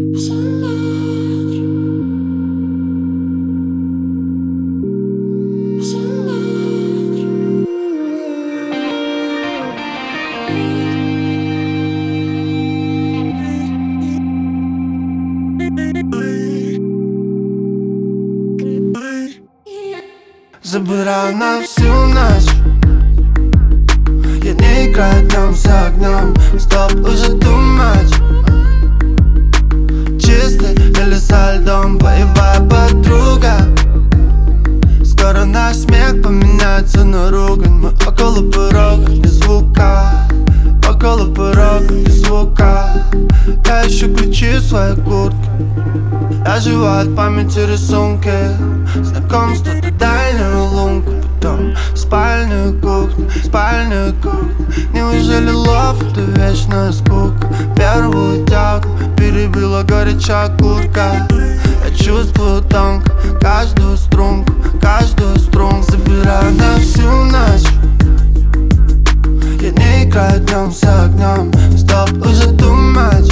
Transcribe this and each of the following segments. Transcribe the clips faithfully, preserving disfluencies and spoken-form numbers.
Забираю на всю ночь. Я не играю днем за огнем. Стоп, уже too much. Чистый или со льдом, боевая подруга. Скоро наш смех поменяется на ругань. Мы около порога, ни звука. Около порога, ни звука. Я ищу ключи в своей куртке. Я живу от памяти рисунки. Знакомство до дальнего лунка. Потом спальную кухню, спальную кухню. Неужели лов — это вечная скука? Первую тягу перебила горячая куртка. Я чувствую тонко каждую струнку, каждую струнку. Забираю на всю ночь. Я не играю днем за огнем. Стоп, уже too much.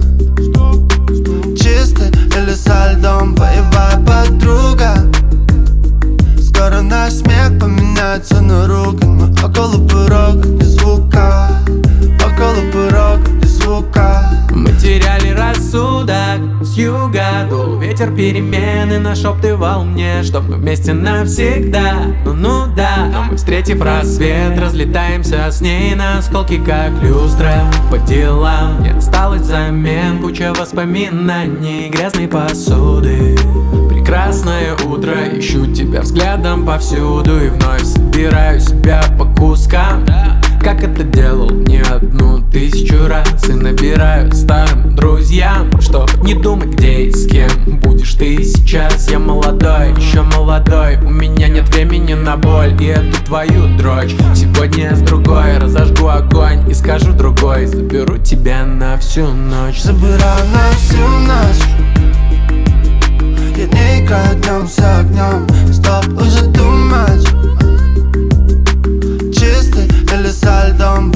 Чистый или со льдом, боевая подруга. Скоро наш смех поменяется на ругань. Мы около порога, ни звука. Около порога, ни звука. Мы теряли рассудок с юга. Дул ветер перемены, нашептывал мне, что мы вместе навсегда. Ну-ну да, но мы, встретив рассвет, разлетаемся с ней на осколки, как люстра. По делам не осталось взамен, куча воспоминаний грязной посуды. Прекрасное утро, ищу тебя взглядом повсюду. И вновь собираю себя по кускам, как это делал не одну тысячу раз. И набираю старым друзьям, чтоб не думать, где и с кем будешь ты сейчас. Я молодой, еще молодой, у меня нет времени на боль и эту твою дрочь. Сегодня с другой разожгу огонь и скажу другой: заберу тебя на всю ночь. Забираю на всю ночь. Я не играю днем за огнем. Стоп, уже too much. Чистый или со льдом,